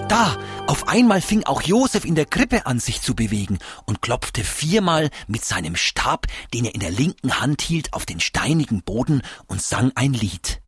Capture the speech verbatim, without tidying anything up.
Da, auf einmal fing auch Josef in der Krippe an, sich zu bewegen und klopfte viermal mit seinem Stab, den er in der linken Hand hielt, auf den steinigen Boden und sang ein Lied.